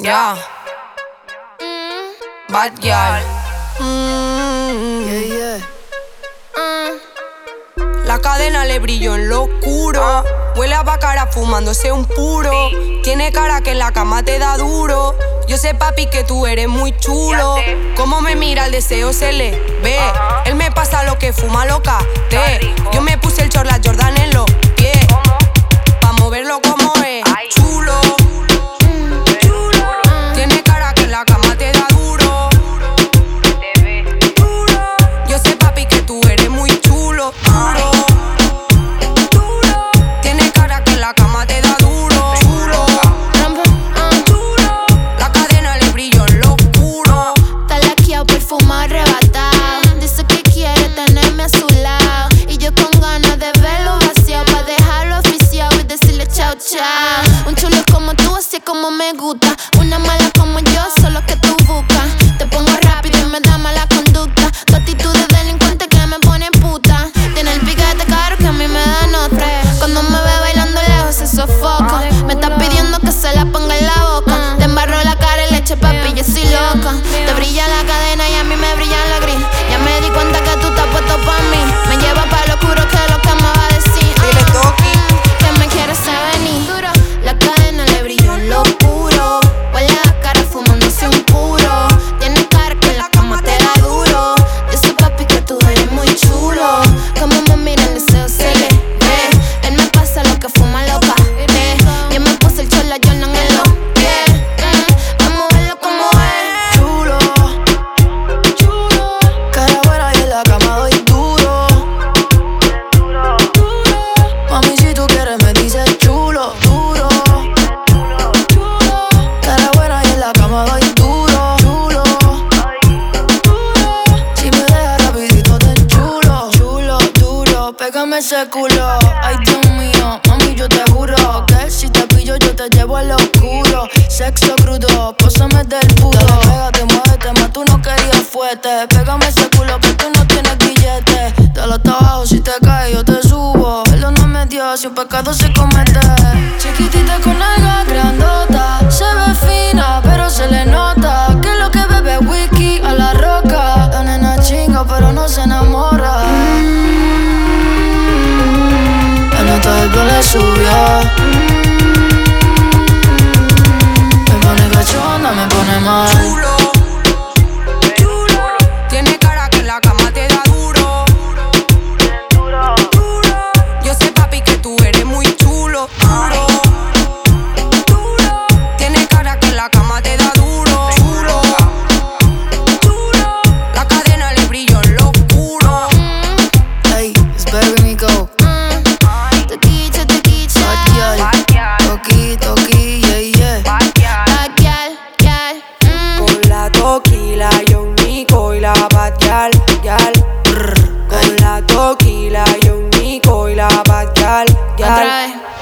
Yeah. Bad girl. Yeah, yeah. La cadena le brilló en lo oscuro. Huele a bacara fumándose un puro. Tiene cara que en la cama te da duro. Yo sé, papi, que tú eres muy chulo. Cómo me mira, el deseo se le ve. Él me pasa lo que fuma loca. Yo me puse el short, la Jordan en los pies. Pa' moverlo como es. Chulo. Tiene cara que en la cama te da duro. Yo sé, papi, que tú eres muy chulo. Tiene cara que en la cama te da duro. La cadena le brilló en lo oscuro. Está laqueado, perfumado, arrebatado. Dice que quiere tenerme a su lado. Y yo con ganas de verlo vaciado, pa' dejarlo oficiado y decirle chao, chao. Un chulo como tú, así es como me gusta. Una mala como yo, solo que tú buscas. Te pongo rápido y me da mala conducta. Tu actitud de delincuente que me pone puta. Tiene el piquete caro que a mí me da nota. Cuando me ve bailando lejos se sofoca. Me está pidiendo que se la ponga en la boca. Te embarro la cara y leche, papi, yo soy loca. Te brilla la cadena y a mí me brilla la gris. Ya me di cuenta que tú estás puesto pa' mí. Me lleva pa' lo oscuro, que es lo que me va a decir. Dile, Toki. Que me quieres venir. La cadena le brilló en lo oscuro. Huele a cara fumándose un puro. Tiene cara que en la cama te da duro. Yo sé, papi, que tú eres muy chulo. Como me mira, el deseo se le ve. Él me pasa lo que fuma loca. Yo me puse el short, la Jordan en los pies. Vamos a verlo como es. Chulo, cara buena y en la cama doy duro. Mami, si tú quieres me dices chulo, duro. Cara buena y en la cama doy duro. Chulo, si me dejas rapidito te chulo. Chulo, duro, pégame ese culo. Ay, Dios mío, mami, yo te juro que si te pillo yo te llevo al oscuro. Sexo crudo, pósame del puro. Dale, pégate, muévete, más tú no querías fuerte. Pégame ese culo que tú no tienes billete. Dale hasta abajo, si te caes yo te subo. Perdóname Dios, si un pecado se comete. Chiquitita con alga grandota. Se ve fina, pero se le nota que lo que bebe es whisky a la roca. La nena chinga, pero no se enamora. La nota del plan le subió. Me pone cachonda, me pone mal. Chulo. Tiene cara que en la cama te da duro. Yo sé, papi, que tú eres muy chulo. Tiene cara que en la cama te da duro. La cadena le brilló en lo oscuro. Hey, it's Baby Miko. Toquicha, toquicha. Bad girl. Toki, toki, yeah, yeah. Bad girl. Con la Toki, la Young Nico y la Bad Gal. Con la Toki, la Young Nico y la Bad Gal. Otra vez.